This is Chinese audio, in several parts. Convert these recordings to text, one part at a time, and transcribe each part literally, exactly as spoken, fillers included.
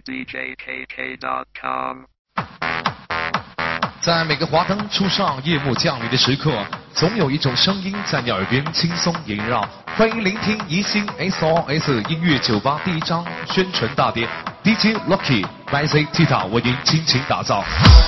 D J K K dot com。 在每个华灯初上、夜幕降临的时刻，总有一种声音在你耳边轻松萦绕。欢迎聆听宜兴 S O S 音乐酒吧第一张宣传大碟 D J Lucky by Z Tita 为您倾情打造。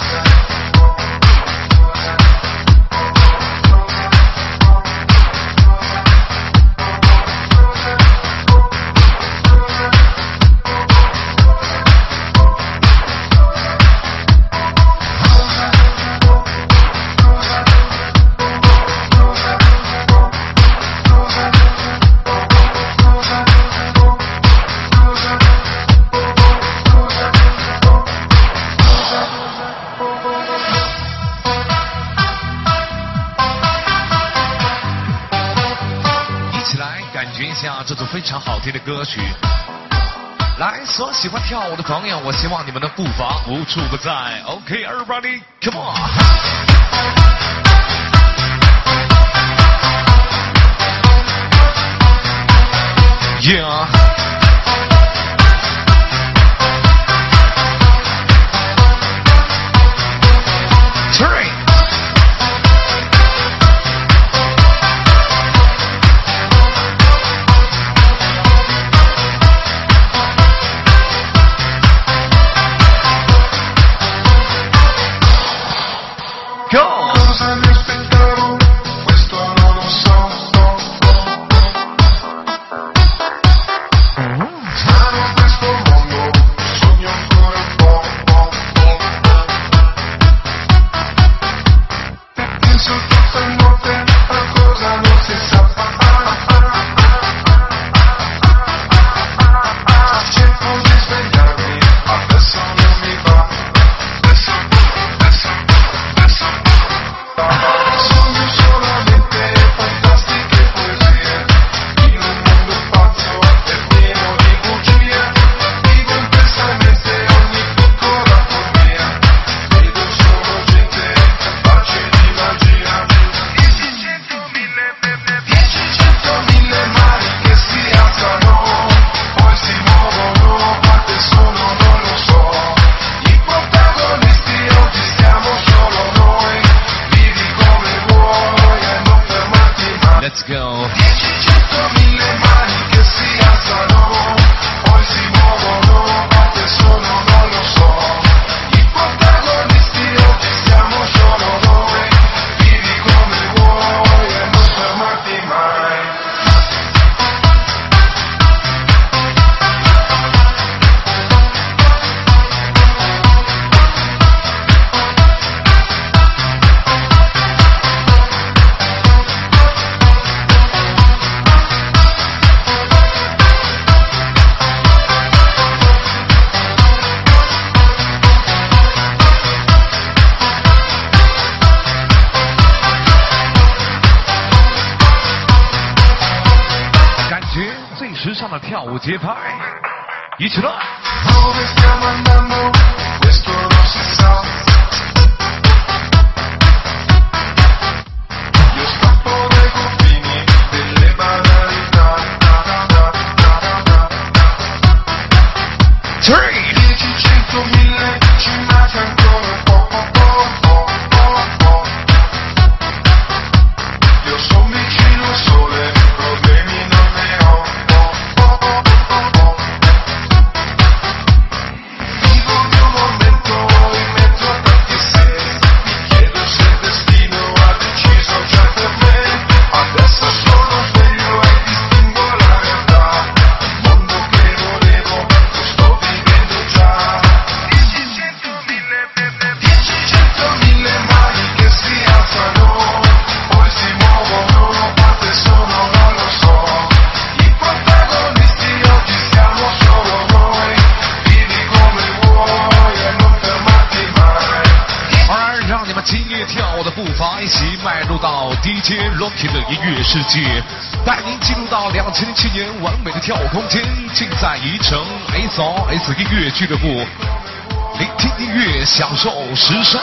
这首非常好听的歌曲，来，所有喜欢跳舞的朋友，我希望你们的步伐无处不在。OK, everybody, come on. Yeah. Three.跳舞节拍，一起来。D J Lucky 的音乐世界，带您进入到两千零七年完美的跳舞空间，尽在宜城 S O S 音乐俱乐部，聆听音乐，享受时尚，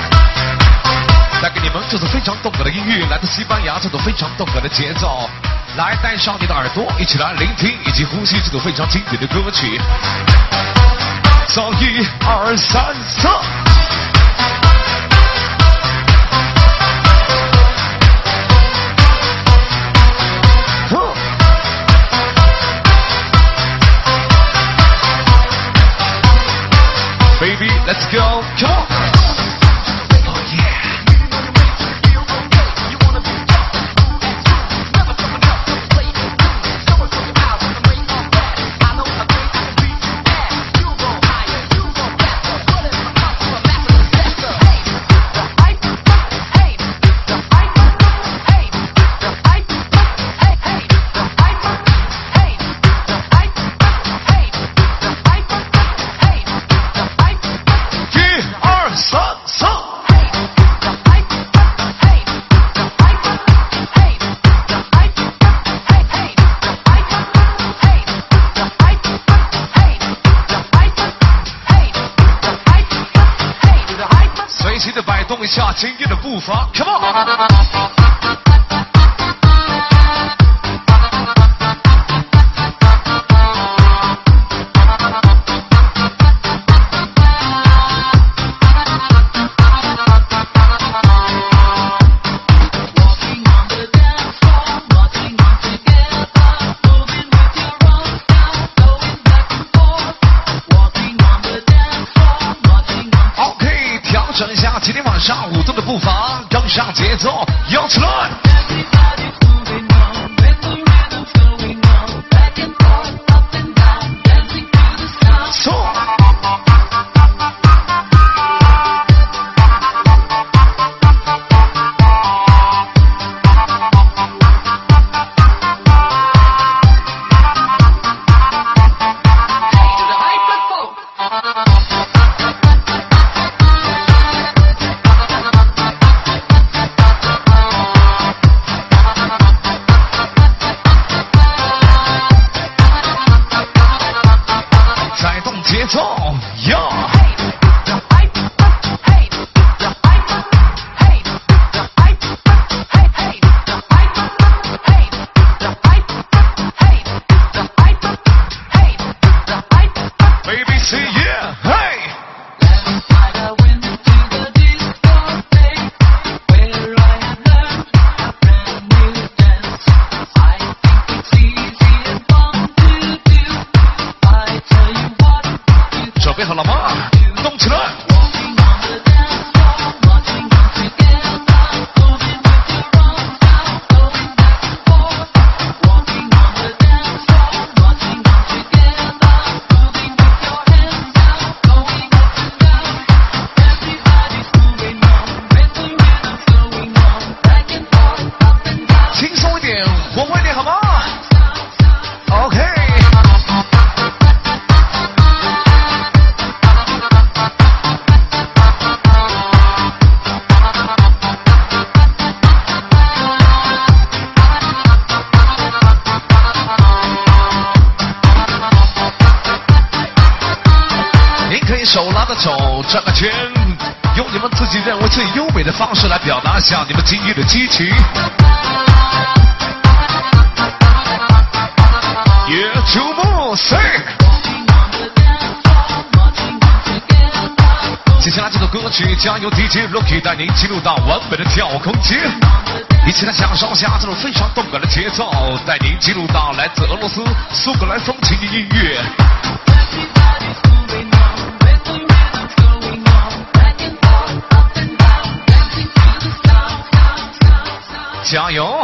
带给你们这种非常动感的音乐，来自西班牙这种非常动感的节奏。 来带上你的耳朵，一起来聆听以及呼吸这首非常经典的歌曲。走，一二三四。Baby, let's go, come on. Oh yeah.随心的摆动一下今天的步伐 ，Come on！ 整一下今天晚上舞动的步伐，跟上节奏，摇起来！走！节奏呀！Baby say yeah, hey!准备好了吗？动起来！轻松一点，活泼一点，好吗 ？OK。手拉着手转个圈，用你们自己认为最优美的方式来表达一下你们今日的激情。Yeah, two more, say。接下来这首歌曲将由 D J Rocky 带您进入到完美的跳舞空间，一起来享受一下这种非常动感的节奏，带您进入到来自俄罗斯苏格兰风情的音乐。加油！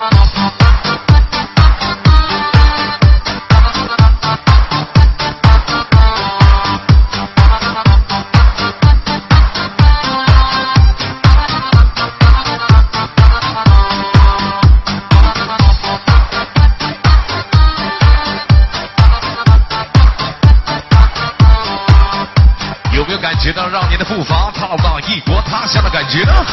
有没有感觉到让您的步伐踏到异国他乡的感觉呢？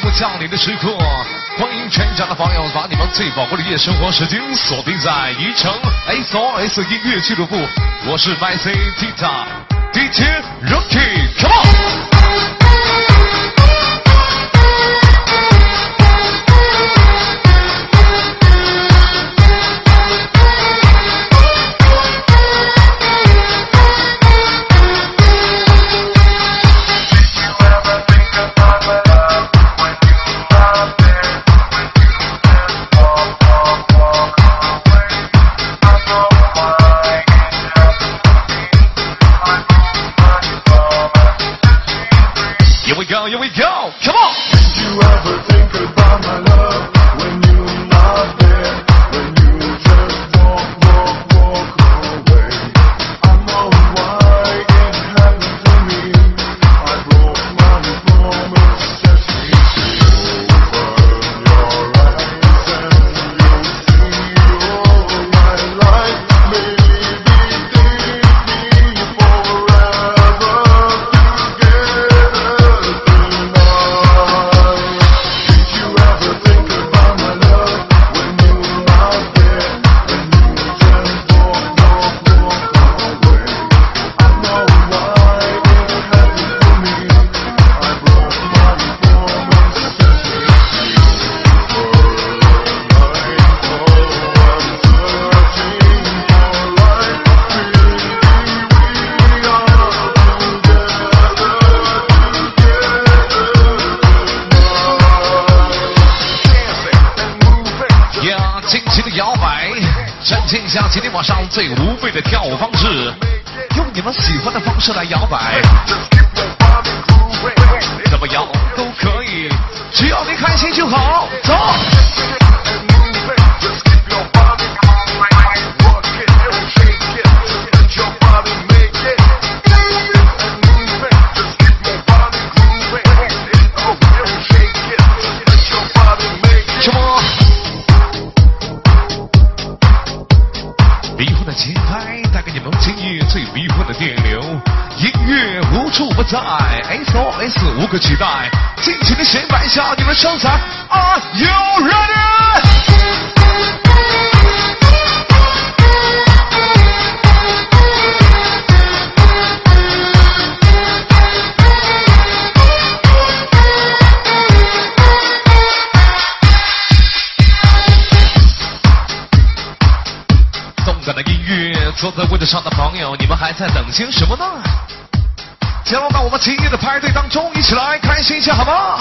幕降临的时刻，欢迎全场的朋友把你们最宝贵的夜生活时间锁定在宜城 S O S 音乐俱乐部。我是 M C Tita D J Rocky，Come on！ Here we go, come on! Did you ever think about my love when you're not there? When you just walk, walk, walk away? I know why it happened to me. I broke my promise, set me free. Open your eyes and you'll see all my life. Maybe take me forever together. 展现一下今天晚上最无畏的跳舞方式，用你们喜欢的方式来摇摆，怎么摇都可以，只要你开心就好。走。迷幻的节拍带给你们今夜最迷幻的电流，音乐无处不在 ，S O S 无可取代，尽情的显摆一下你们身材 ，Are you ready？ 的音乐，坐在位置上的朋友，你们还在等些什么呢？加入到我们今夜的派对当中，一起来开心一下好吗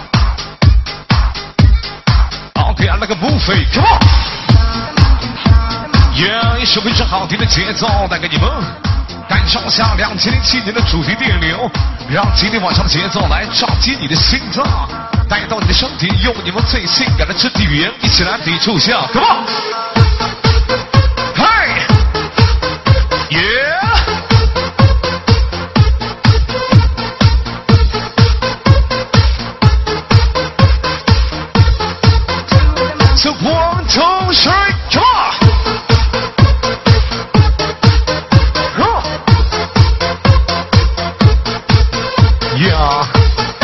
？OK， 来个 move，come on！ Yeah， 一首非常好听的节奏带给你们，感受一下两千零七年的主题电流，让今天晚上的节奏来撞击你的心脏，带到你的身体，用你们最性感的肢体语言，一起来抵触一下 ，come on！So one, two, three, come on! Huh. Yeah.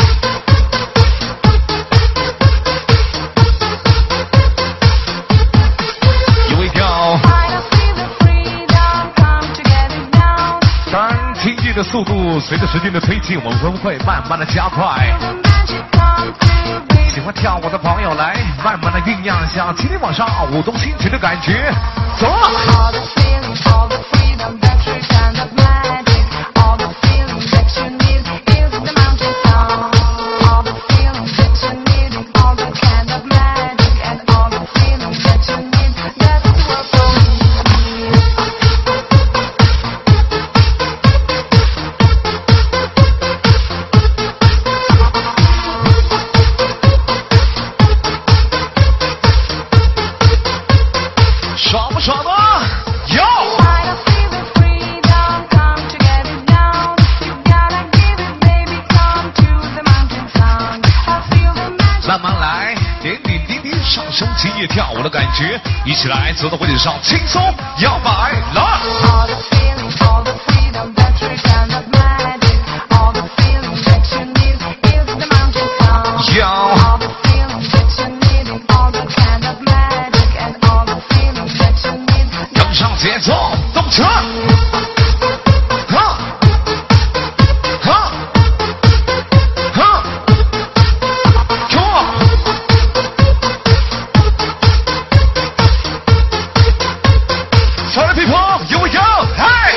Here we go. 当然，听乐的速度随着时间的推进，我们会慢慢的加快。喜欢跳舞的朋友来慢慢的酝酿一下今天晚上舞动心情的感觉，走啊！爽不爽啊？有！慢慢来，点点滴滴上升今夜跳舞的感觉，一起来走到位置上，轻松摇摆，来！摇。 有有，嗨！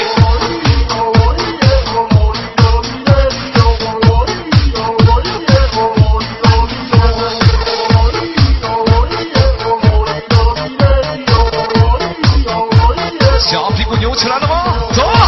小屁股扭起来了吗？走啊！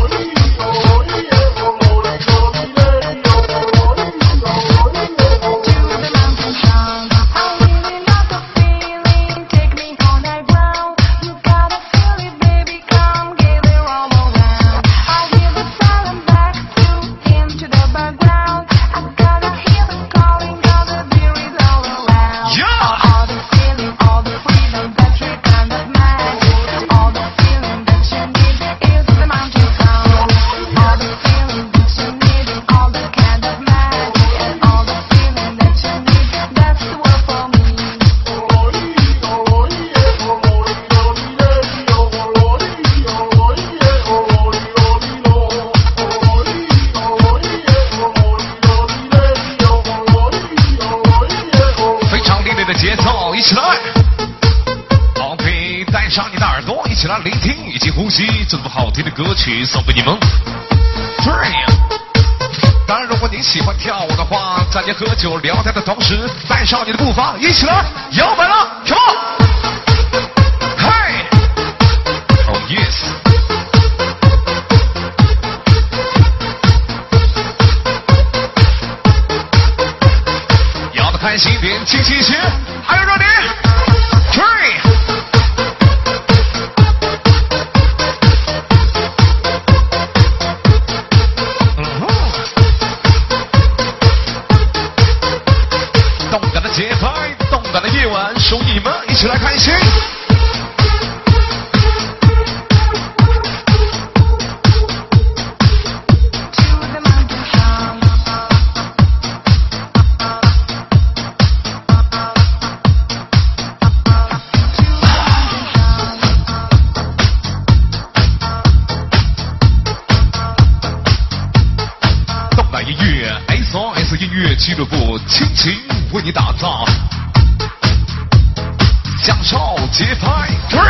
聆听以及呼吸这部好听的歌曲，送给你们。当然，如果您喜欢跳舞的话，在您喝酒聊天的同时，带上你的步伐，一起来摇摆了 ，Come on！ 嘿 ，Oh yes！ 摇得开心一点，积极一些，还有热点 ，Three。节拍，动感的夜晚，属你们，一起来开心。动感音乐 ，S O S 音乐俱乐部，亲情。为你打造，享受节拍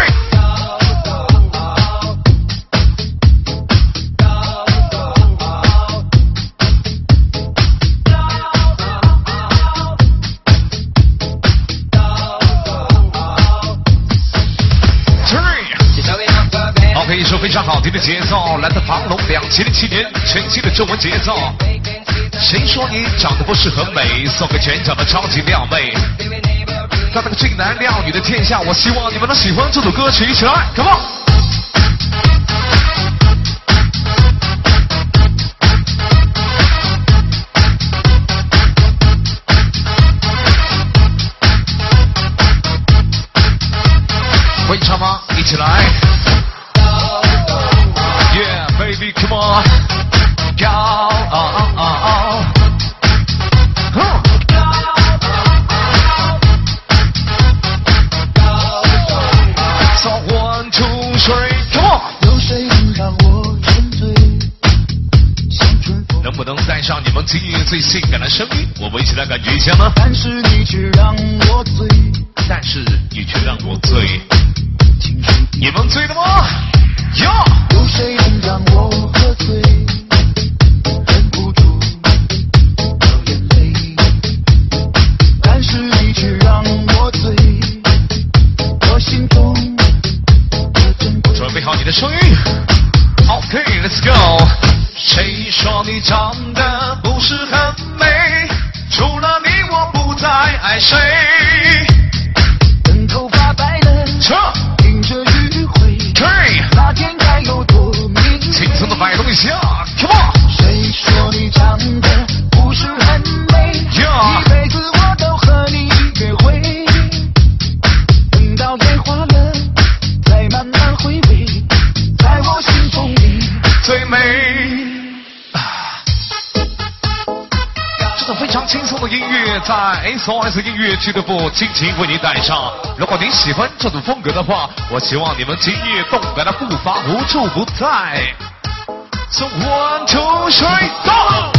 ，three。OK， 一首非常好听的节奏，来自庞龙两千零七年全新的中文节奏。谁说你长得不是很美？送给全场的超级靓妹，在这个俊男靓女的天下，我希望你们能喜欢这首歌曲，一起来 ，Come on！ 会唱吗？一起来 ，Yeah baby，Come on， go， 啊啊啊啊！ 能不能带上你们今夜最性感的声音？我们一起来感觉一下呢？ 但是你却让我醉， 但是你却让我醉。你们醉了吗？哟！ 有谁能让我喝醉？忍不住掉眼泪。但是你却让我醉，我心中的珍贵。 准备好你的声音。OK，Let's go。 谁说你长得不是很美？除了你，我不再爱谁。 等头发白了，迎着余晖，那天该有多美。 轻松的摆动一下 ，Come on！ 谁说你长得不是很美？ Yeah. 一辈子我都和你约会。等到烟花了，再慢慢回味，在我心中你最美。 非常轻松的音乐，在 S O S 音乐俱乐部尽情为您带上。如果您喜欢这种风格的话，我希望你们今夜动感的步伐无处不在。So one two three go！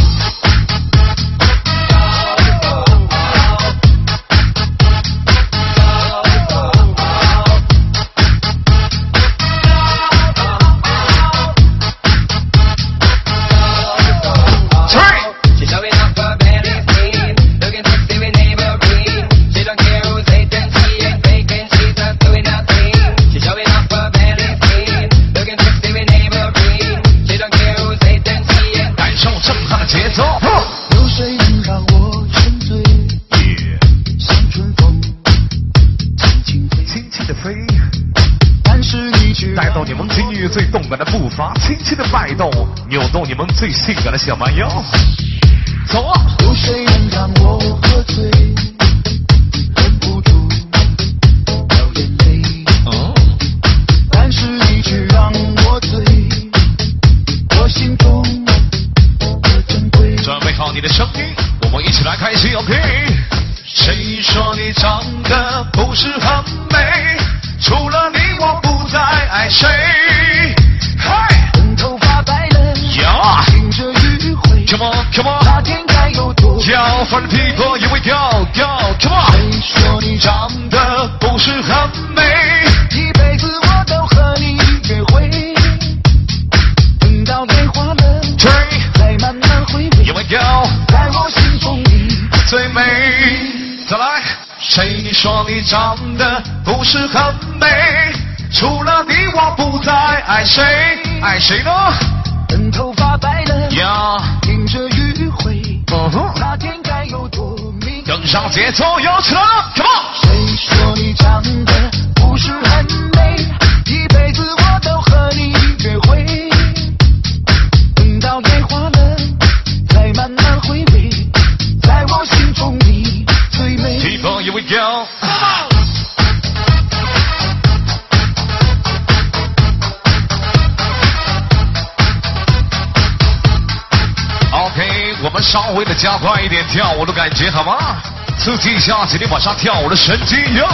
步伐轻轻的摆动，扭动你们最性感的小蛮腰。走啊！ 有谁能让我喝醉，忍不住掉眼泪？ 嗯， 但是你却让我醉，我心中的珍贵。 准备好你的声音，我们一起来开心 ，OK？ 谁说你长得不是很美？除了你，我不再爱谁。嗨， 等头发白了， 呀， 迎着余晖。 Come on, come on， 那天该有多美？ 要 for the people, here we go, go, come on。 谁说你长长得不是很美？ 一辈子我都和你约会，等到泪花了， 追才慢慢回味。 ，here we go， 在我心中你最美。再来，谁说你长得不是很美？除了你，我不再爱谁。爱谁呢？ 等头发白了， 呀， 迎着余晖。 嗯哼， 那天该有多美？ 跟上节奏，摇起来了 ，come on。 谁说你长得不是很美？一辈子我都和你约会，等到泪花了，才慢慢回味。在我心中你最美。 People, here we go。OK， 我们稍微的加快一点跳舞的感觉，好吗？刺激一下今天晚上跳舞的神经呀！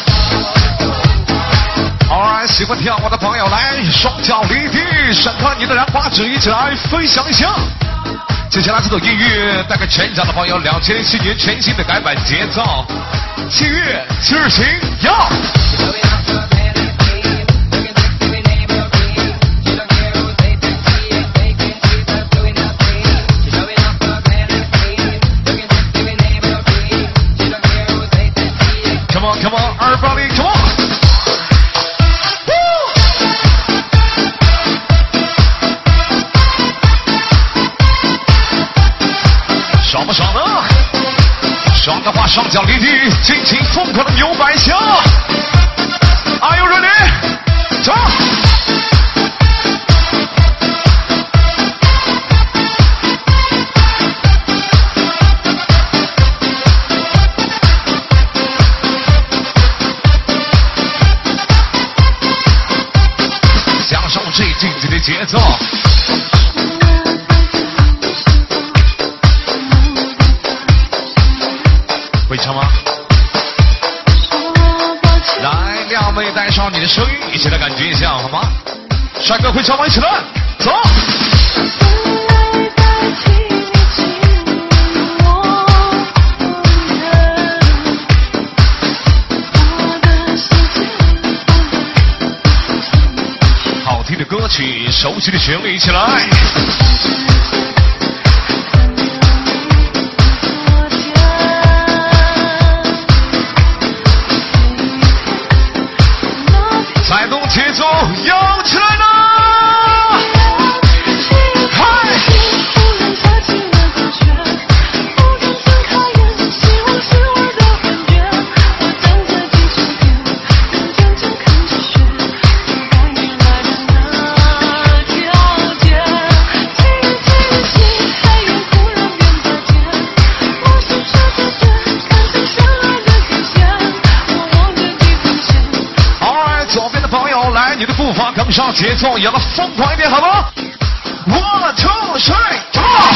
Alright， 喜欢跳舞的朋友来，双脚离地，伸开你的两把指，一起来分享一下。接下来这首音乐带给全场的朋友，两千零七年全新的改版节奏，七月七日行呀！ Come on, come on, everybody, come on! Woo! 爽不爽呢？爽的话，双脚离地，尽情疯狂的扭摆下。Are you ready? 走！享受最经济的节奏。会唱吗？来，靓妹带上你的声音，一起来感觉一下，好吗？帅哥会唱吗？一起来，走！好听的歌曲，熟悉的旋律，一起来！带动节奏，摇起来了！嗨！你的步伐跟上节奏，摇得疯狂一点，好吗 ？One two three， come on！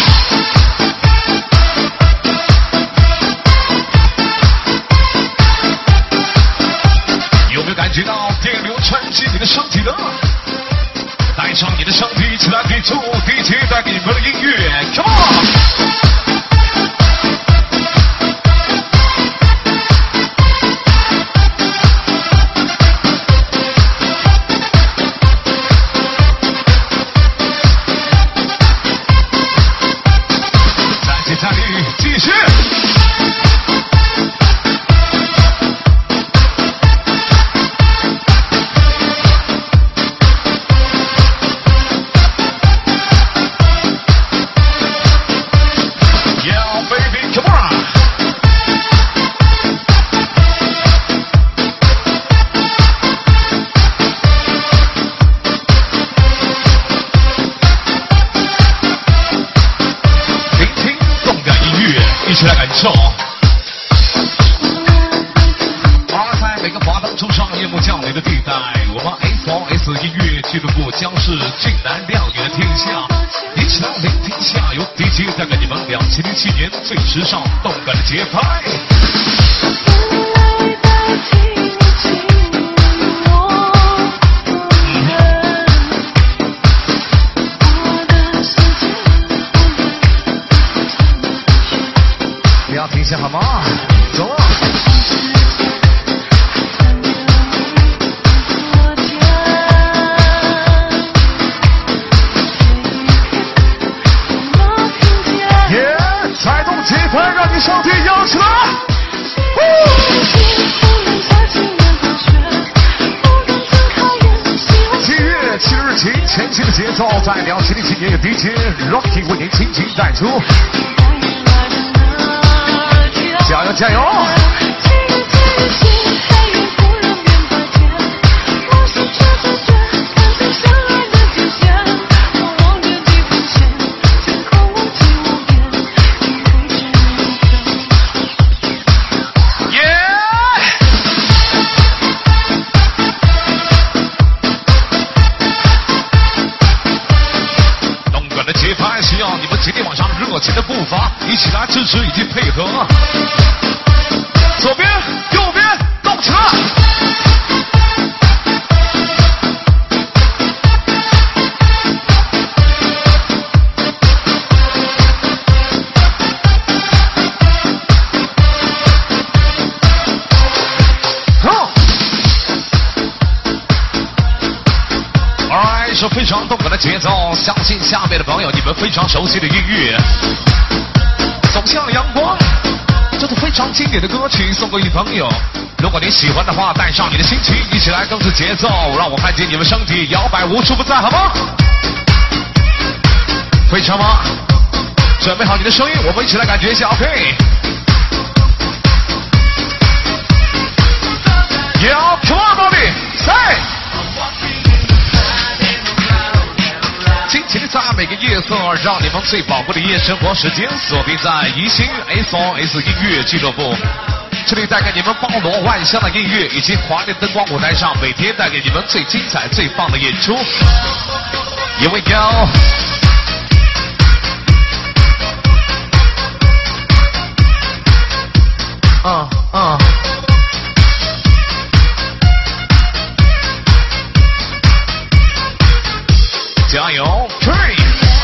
有没有感觉到电流穿进你的身体呢？带上你的身体，一起来记住 D J 带给你们的音乐 ，come on！继续。 受。而在每个华灯初上、夜幕降临的地带，我们 S O S 音乐俱乐部将是俊男靓女的天下。一起来聆听下，由 D J 带给你们两千零七年最时尚、动感的节拍。不要停下好吗？走啊！耶！踩动节拍，让你上天摇起来！七月七日起，前期的节奏在两千零七年有 D J Rocky 为您轻轻带出。加油加油！动感的节拍需要你们今天晚上热情的步伐，一起来支持以及配合。左边，右边，动起来！好，来一首非常动感的节奏，相信下面的朋友你们非常熟悉的音乐，走向阳光。这是非常经典的歌曲，送给你朋友。如果你喜欢的话，带上你的心情，一起来跟着节奏，让我看见你们身体摇摆无处不在，好吗？非常吗？准备好你的声音，我们一起来感觉一下 ，OK？ Yo, come on, baby, say！ 尽情的在每个夜色，让你们最宝贵的夜生活时间锁定在宜兴 S O S 音乐俱乐部，这里带给你们包罗万象的音乐以及华丽灯光舞台上，每天带给你们最精彩、最棒的演出。Here we go。嗯嗯。加油 ，Three。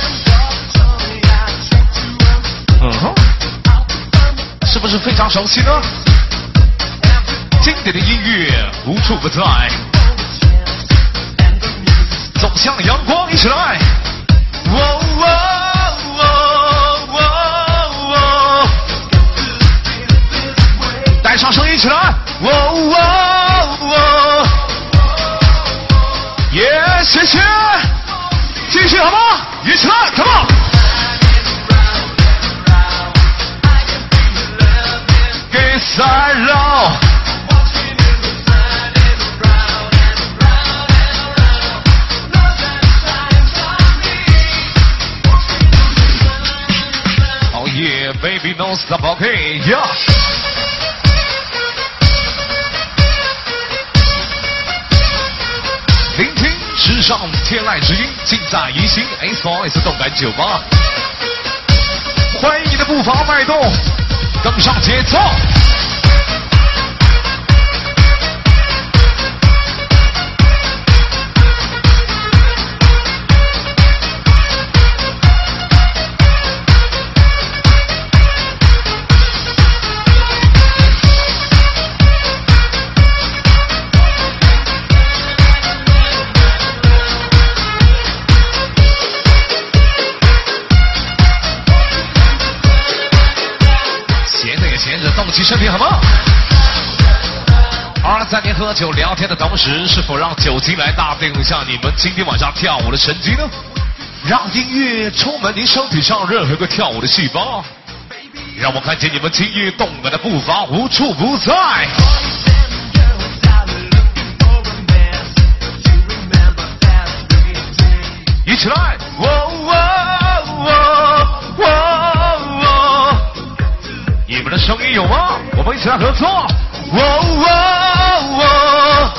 嗯哼，是不是非常熟悉呢？经典的音乐无处不在，走向阳光，一起来！喔喔喔喔喔，带上声音，一起来！喔喔喔，耶，谢谢。继续好吗？一起来 ，Come on！ 给赛绕。Oh yeah, baby, don't stop, OK, yeah. 聆听时尚天籁之音，尽在宜兴 S O S 动感酒吧。欢迎你的步伐迈动，跟上节奏。动起身体好吗？而在您喝酒聊天的同时，是否让酒精来大定一下你们今天晚上跳舞的成绩呢？让音乐充满您身体上任何个跳舞的细胞，让我看见你们今夜动感的步伐无处不在。一起来！喔喔喔喔喔！你们声音有吗？我们一起来合作。哦哦哦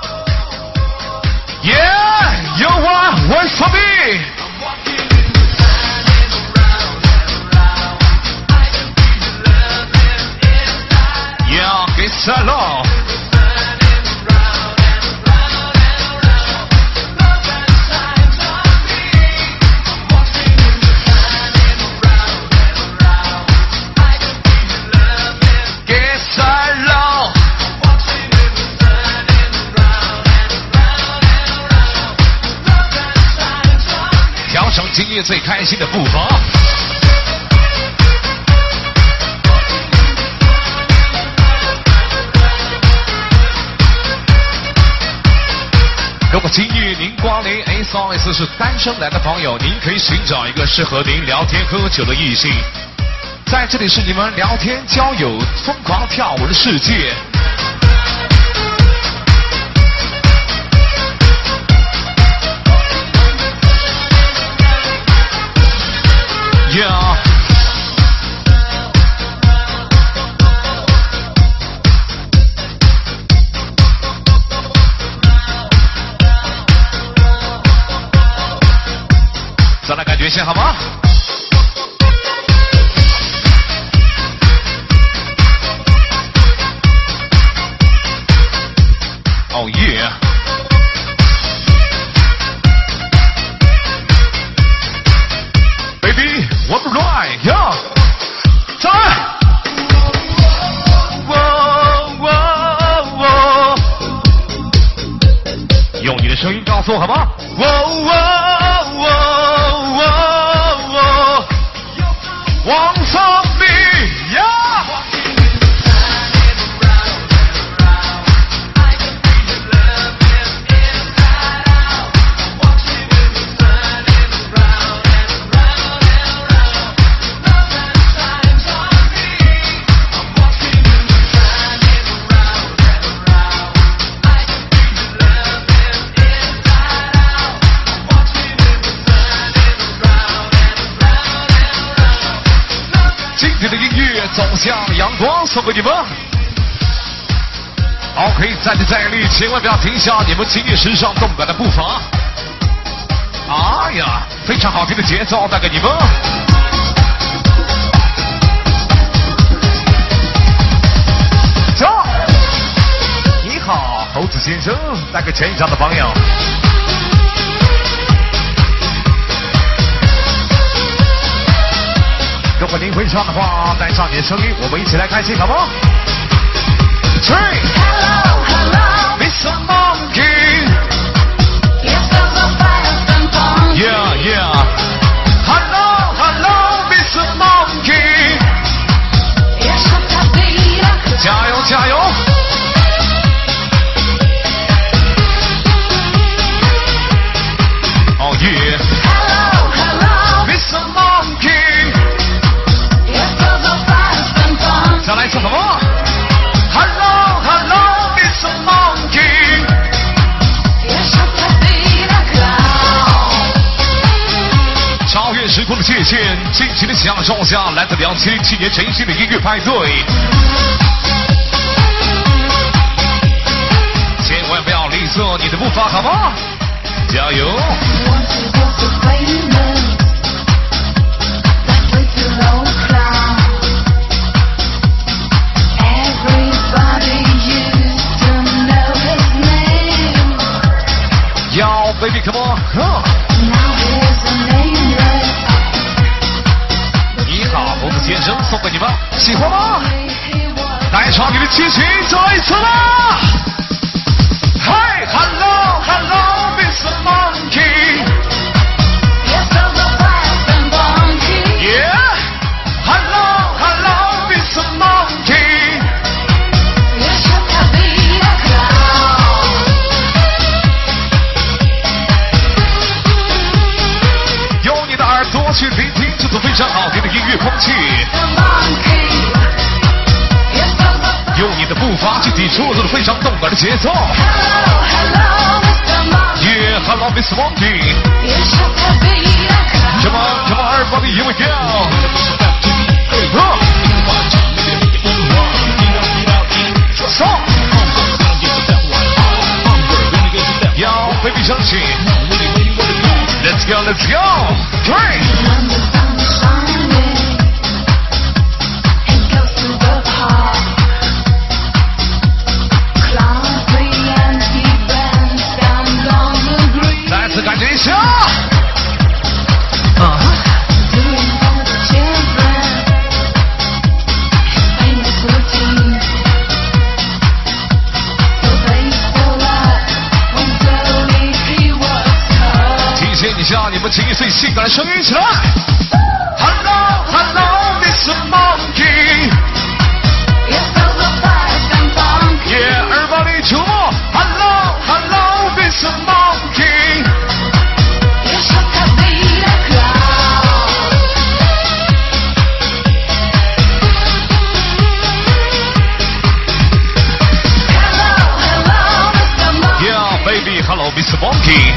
Yeah, you are wait for me. Yeah, get solo. Get solo. 调整今夜最开心的步伐。如果今夜您光临 S O S 是单身来的朋友，您可以寻找一个适合您聊天喝酒的异性，在这里是你们聊天交友疯狂跳舞的世界。Yeah. 再来感觉一下好吗？哦耶！ Baby, one more line, yeah， 再来。用你的声音告诉我好吗？王芳丽呀！今天的音乐走向阳光，送给你们。好，可以再接再厉，千万不要停下你们今夜时尚动感的步伐。哎呀，非常好听的节奏带给你们。走，你好，猴子先生，带给全场的朋友。如果您会唱的话，带上你的声音，我们一起来开心，好不好 ？Three, hello, hello, Mister Monkey. Yeah, yeah. Hello, hello, Mister Monkey. 加油，加油！哦耶 ！Hello, hello, Mister Monkey. 再来一次好不好 ？Hello, hello, Mister Monkey. 超越时空的界限，尽情的享受下来自两千零七年全新的音乐派对。千万不要吝啬你的步伐，好吗？加油！要 baby come on， huh. 你好，猴子先生，送给你们，喜欢吗？带上你的激情，再一次啦！嗨 ，hello hello Mister Monkey， yeah， hello hello Mister Monkey。用你的耳朵去聆听这种非常好听的音乐空气，用你的步伐去抵触这种非常动感的节奏。Yeah, hello, Mister Monkey. Come on, come on, everybody, here we go. ，Let's go，three。再次感觉一下。啊。提醒一下你们情绪最性感的声音起来。Hello, hello, Mister Monkey. Yeah, everybody, 出没。Hello, hello, Mister Monkey. ，Baby, hello, Mister Monkey.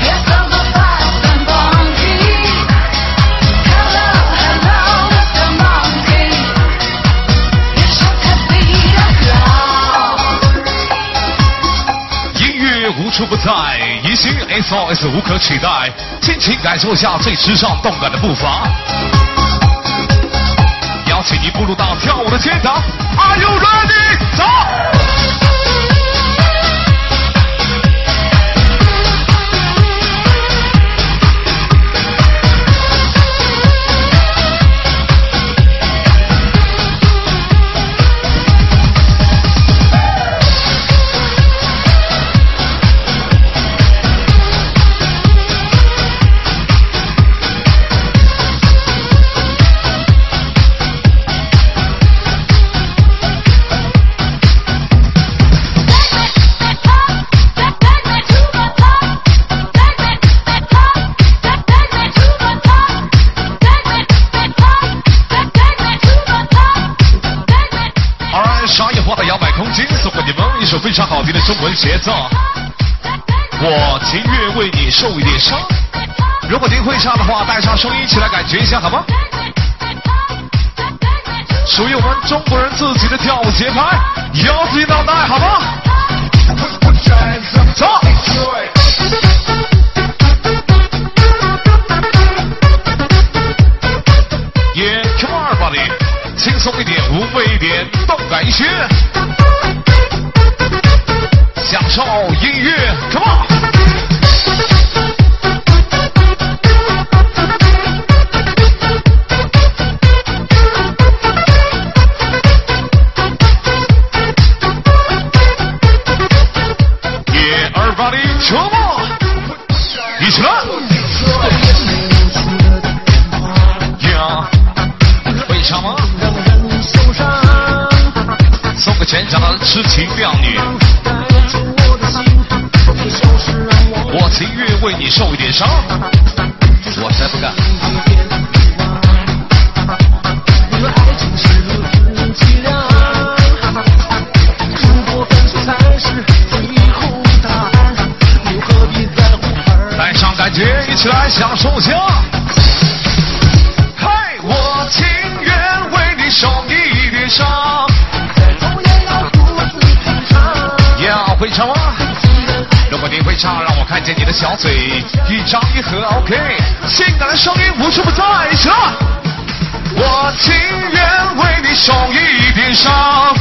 Hello, hello, Mister Monkey. 音乐无处不在，一心 S O S 无可取代，尽情感受下最时尚动感的步伐。邀请你步入到跳舞的天堂 ，Are you ready？ 走！非常好听的中文协奏，我情愿为你受一点伤。如果您会唱的话，带上声音一起来感觉一下好吗？属于我们中国人自己的跳舞节拍，摇自己脑袋好吗？走。Yeah, come on, everybody， 轻松一点，无味一点，动感一些。享受音乐 ，Come on！ Yeah, everybody， 出没，一起来 ！Yeah， 会唱吗？送给全场的痴情靓女。我情愿为你受一点伤，我才不干。带上感觉，一起来享受下。嘿，我情愿为你受一点伤。要会唱吗？如果你会唱，让我看见你的小嘴一张一合 ，OK， 性感的声音无处不在，一起来！我情愿为你受一点伤。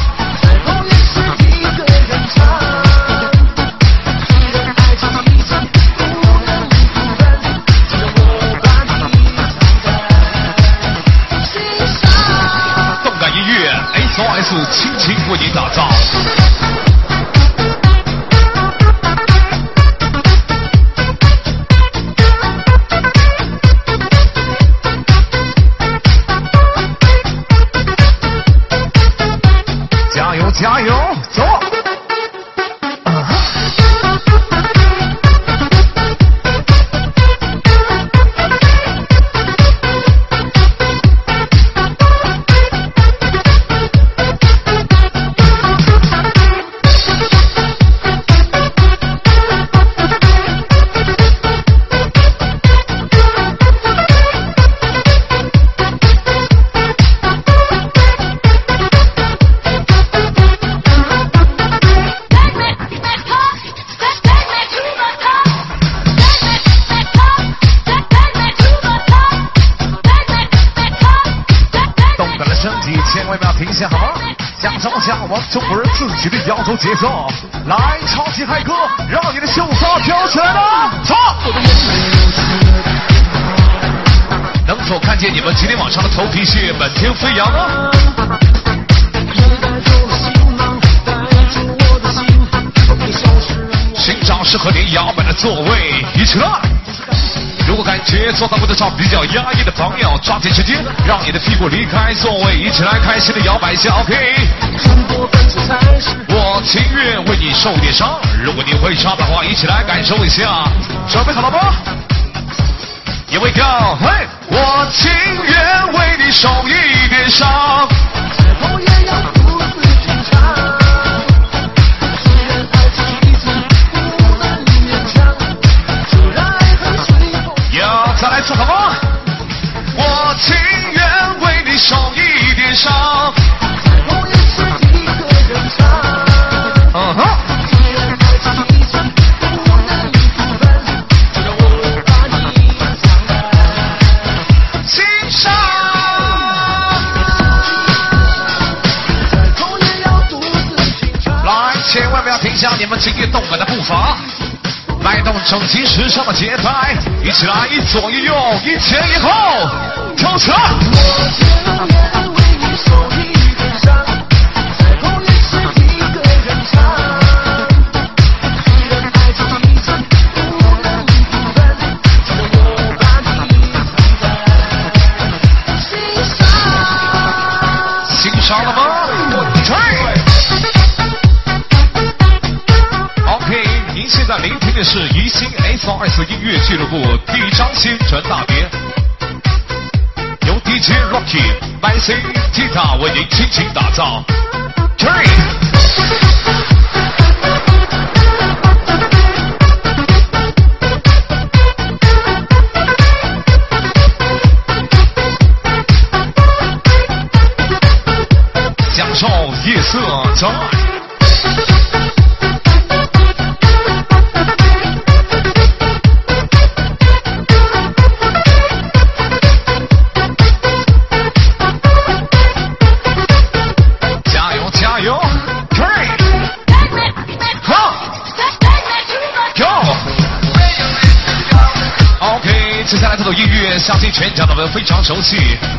动感音乐 ，S O S 倾情为你打造。加油，走！ 我们中国人自己的摇头节奏。来，超级嗨歌，让你的秀发飘起来了！唱。能否看见你们今天晚上的头皮屑满天飞扬呢？寻找适合你摇摆的座位，一起来。如果感觉坐在舞台上比较压抑的朋友，抓紧时间，让你的屁股离开座位，一起来开心的摇摆一下 ，OK？ 我情愿为你受一点伤，如果你会唱的话，一起来感受一下。准备好了吗？Here we go， 嘿！我情愿为你受一点伤。要再来一次好吗？我情愿为你受一点伤。嗯哼。千万不要停下你们今夜动感的步伐，迈动整齐时尚的节拍，一起来，一左一右，一前一后，跳起来！欣赏了吗？您现在聆听的是宜兴 S R S 音乐俱乐部第一张宣传大碟，由 D J Rocky、麦 C、Tita 为您倾情打造。Three。享受夜色在。接下来这首音乐，相信全场的人非常熟悉，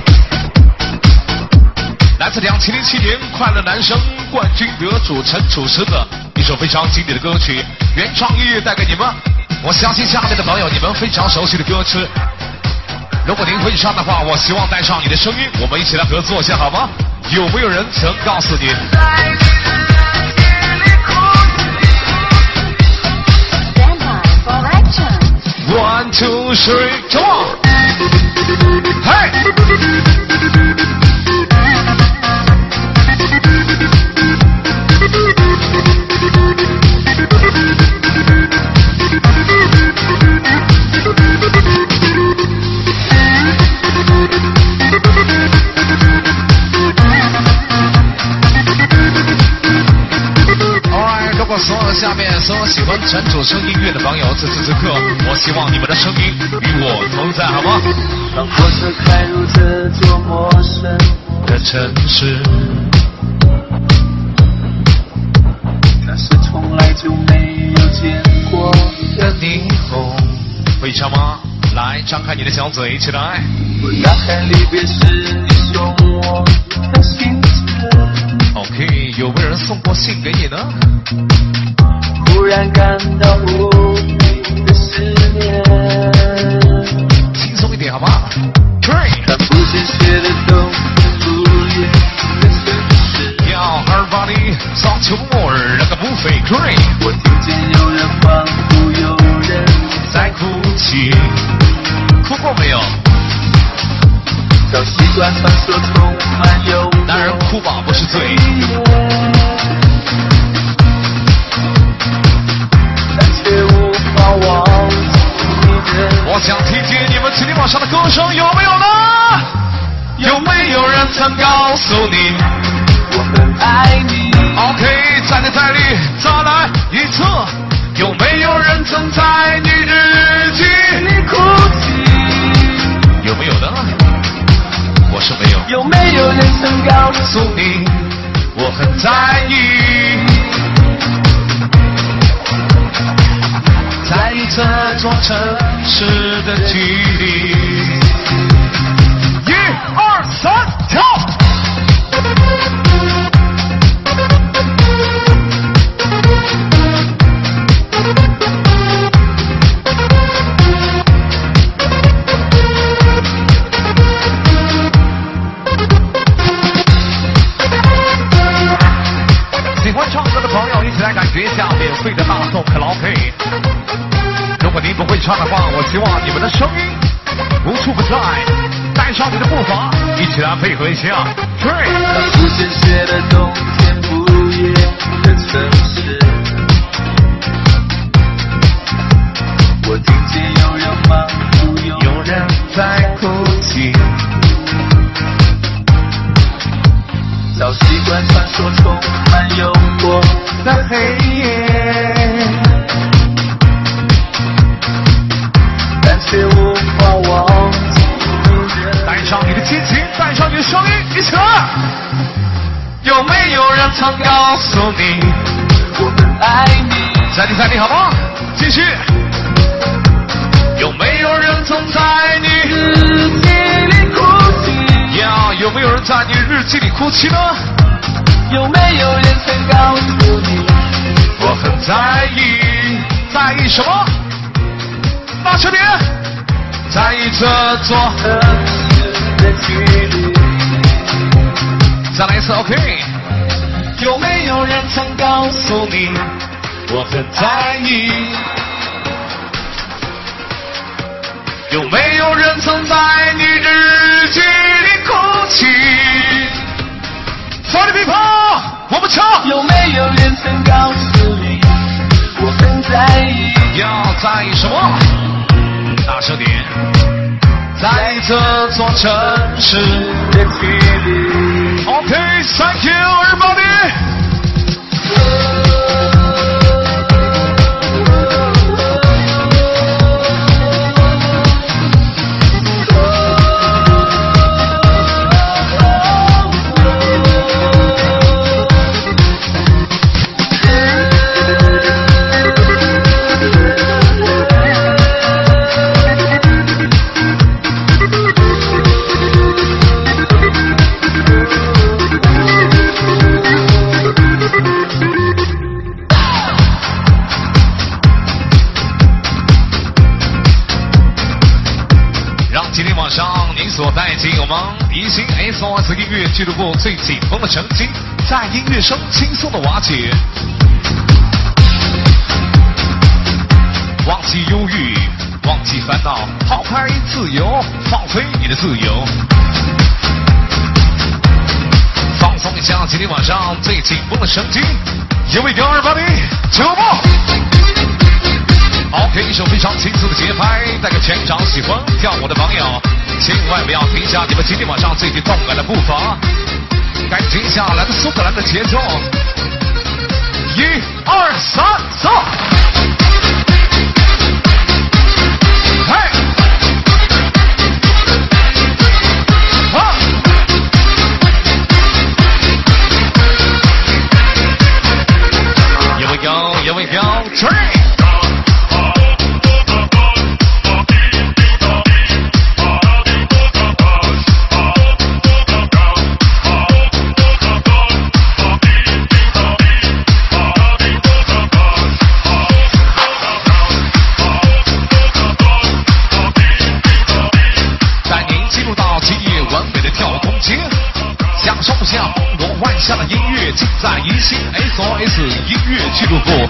来自两千零七年快乐男声冠军得主陈楚生的一首非常经典的歌曲，原创音乐带给你们。我相信下面的朋友，你们非常熟悉的歌词。如果您会唱的话，我希望带上你的声音，我们一起来合作一下好吗？有没有人曾告诉你？One, two, three, come on! Hey! Alright, 如果所有下面所有喜欢陈楚生音乐的朋友，此时此刻，我希望你们的声音与我同在，好吗？ 当火车开入这座陌生的城市， 那是从来就没有见过的霓虹，会唱吗？来，张开你的小嘴，一起来。 我脑海里便是你送我的信纸。 OK， 有没有人送过信给你呢？ 忽然感到无比的思念。 轻松一点好吗 ？Three。 他不是写的都是不言的城市。 要 everybody 上秋末日那个不费 Three。 我听见有人欢呼，有人在哭泣，哭过没有？ 早习惯传说充满幽默。 当然哭吧不是罪。我想听见你们今天晚上的歌声，有没有呢？有没有人曾告诉你我很爱你 ？OK， 再来再厉，再来一次。有没有人曾在你日记里哭泣？ 有没有呢？我是没有。 有没有人曾告诉你我很在意，在意这座城市的距离。一二三，跳！喜欢唱歌的朋友，一起来感觉一下免费的大众卡拉 OK。如果您不会唱的话，我希望你们的声音无处不在，带上你的步伐，一起来配合一下。Three。 当初见雪的冬天，不夜的城市，我听见有人忙碌， 有人在哭泣， 早习惯传说充满诱惑在黑夜， 但却无法忘记你的。 带上你的激情，带上你的声音，一起来！有没有人曾告诉你， 我们爱你？ 在你在你好吗？继续。有没有人曾在你日记里哭泣？ 呀，有没有人在你日记里哭泣呢？ 有没有人曾告诉你， 我很在意，在意什么？大声点，在意这座城市的距离？ 再来一次 OK。有没有人曾告诉你，我很在意？有没有人曾在你日记里哭泣？ Party people， 我们唱。 有没有人曾告诉你，我很在意？ 要在意什么？大声点。在这座城市的距离。 OK，Thank you everybody。所带进我们宜兴 S O S 音乐俱乐部最紧绷的神经，在音乐声轻松的瓦解，忘记忧郁，忘记烦恼，抛开自由，放飞你的自由，放松一下今天晚上最紧绷的神经。Here we go everybody， 九步。OK， 一首非常轻松的节拍，带给全场喜欢跳舞的朋友。 千万不要停下你们今天晚上最具动感的步伐，感觉一下来自苏格兰的节奏。一二三，走！嘿！啊 ！Here we go, here we go, three。 下的音乐尽在宜兴 S O S 音乐俱乐部。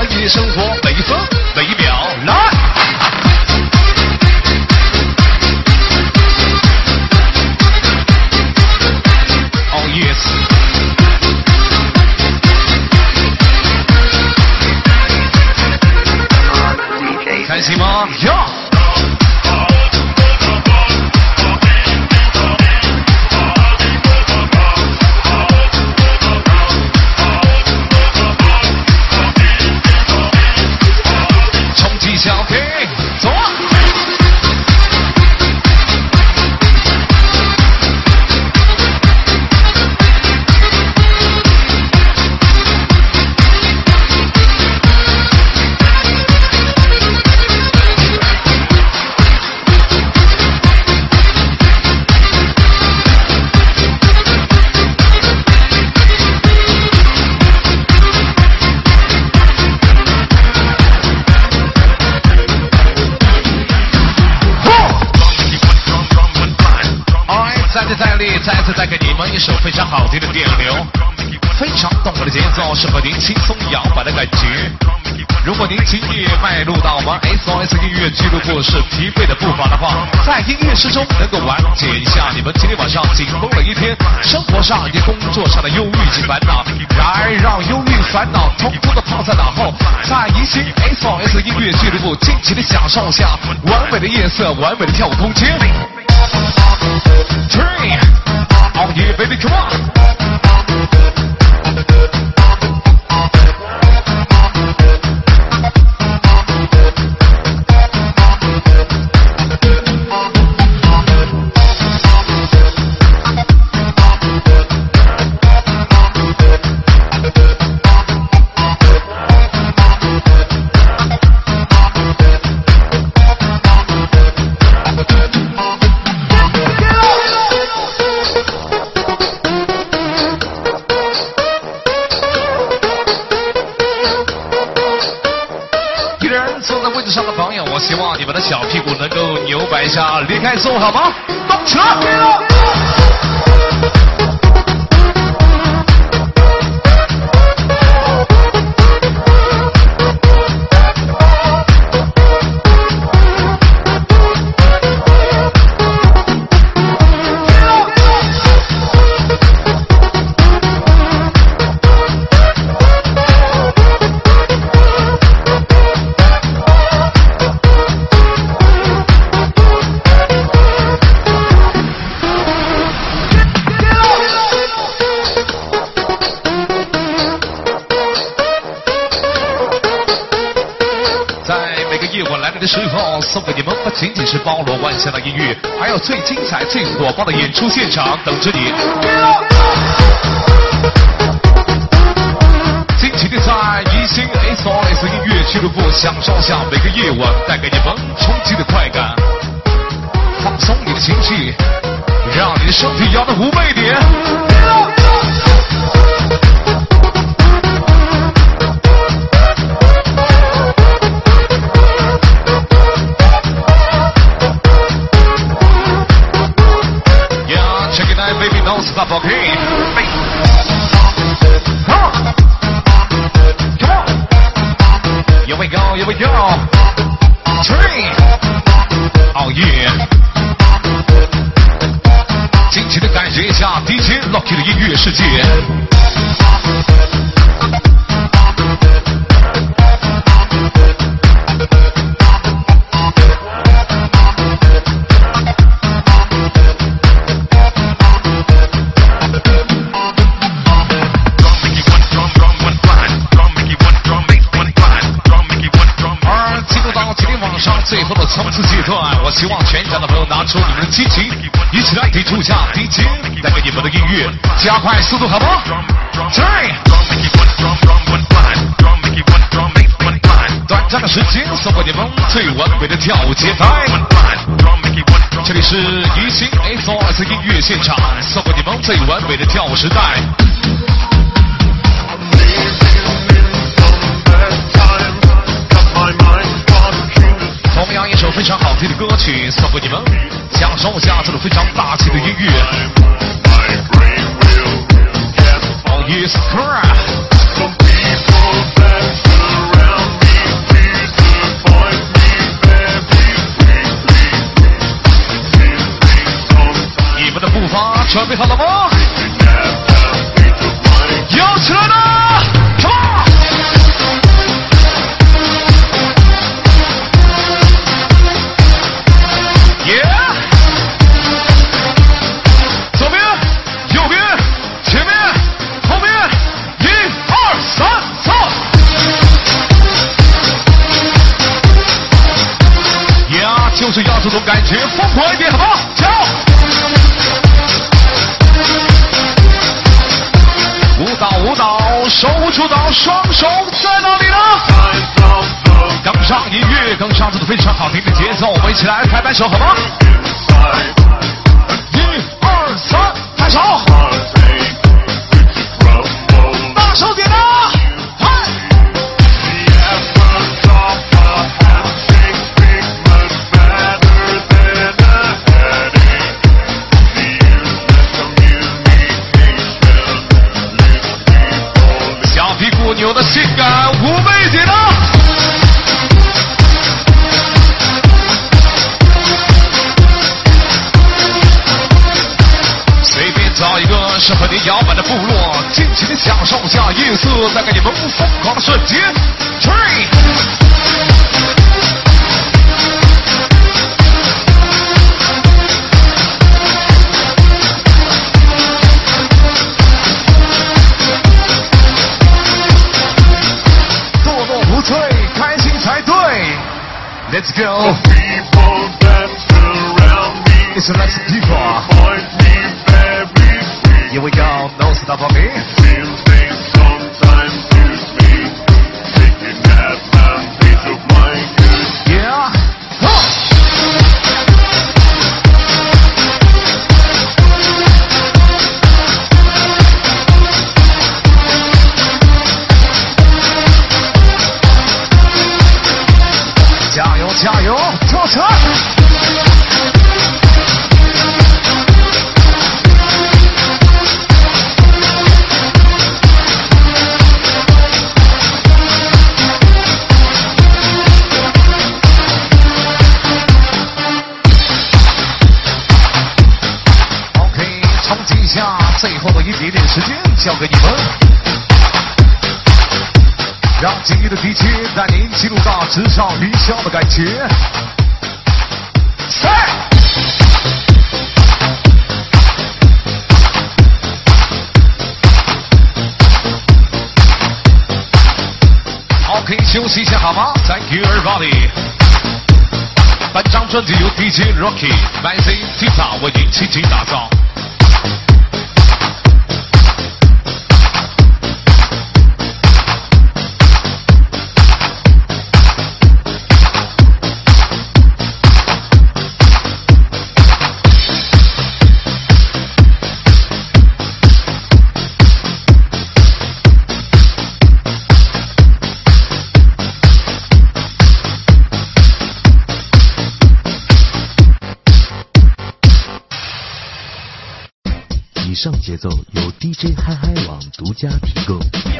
你的生活每一分每一秒，来。Oh yes。开心吗？呀！冲击小 K， 走啊！再力，再次带给你们一首非常好听的电流，非常动感的节奏，适合您轻松摇摆的感觉。如果您今夜迈入到我们 S O S 音乐俱乐部是疲惫的步伐的话，在音乐之中能够缓解一下你们今天晚上紧绷了一天，生活上以及工作上的忧郁及烦恼，来让忧郁烦恼通通的抛在脑后，在宜兴 S O S 音乐俱乐部尽情的享受下完美的夜色，完美的跳舞空间。Three, oh yeah, baby, come on. 上的朋友，我希望你们的小屁股能够扭摆一下，离开座好吗？动起来！的时候送给你们不仅仅是包罗万象的音乐，还有最精彩最火爆的演出现场等着你。尽情的在宜兴 S O S 音乐俱乐部享受下每个夜晚带给你们冲击的快感，放松你的情绪，让你的身体摇得妩媚一点。Baby, don't stop, okay? Huh? Come on! Here we go, here we go! Three! Oh yeah! 尽情的感觉一下 D J Locky 的音乐世界。最后的冲刺阶段，我希望全场的朋友拿出你们的激情，一起来抵触下 D J 带给你们的音乐，加快速度好吗？ Three， 短暂的时间送给你们最完美的跳舞节拍。这里是宜兴 S O S 音乐现场，送给你们最完美的跳舞时代。同样一首非常好听的歌曲送给你们，享受一下这种非常大气的音乐。Oh yes, crap. 准备好了吗？摇起来了 ，Come on！ Yeah！ 左边、右边、前面、后面，一二三，走！呀，就是要这种感觉，疯狂一点，好不好？加油！舞蹈，舞蹈，手舞足蹈，双手在哪里呢？跟上音乐，跟上这个非常好听的节奏，我们一起来拍拍手，好吗？一二三，拍手！大手点啊！嗨！小屁股扭的性感五倍点啊！找一个适合你摇摆的部落，尽情的享受下夜色带给你们疯狂的瞬间。Three， 堕落不退，开心才对。Let's go。It's a nice people. Here we go, no stop on me. Feels sometimes suits me. Taking that man, piece of mind good. Yeah. Huh. 加油加油，坐车！最后的一点点时间交给你们，让今日的 D J 带您进入到直上云霄的感觉。赛 ，OK， 休息一下好吗 ？Thank you everybody。本张专辑由 D J Rocky、Mazzy、Tita 为您倾情打造。 以上节奏由 D J 嗨嗨网独家提供。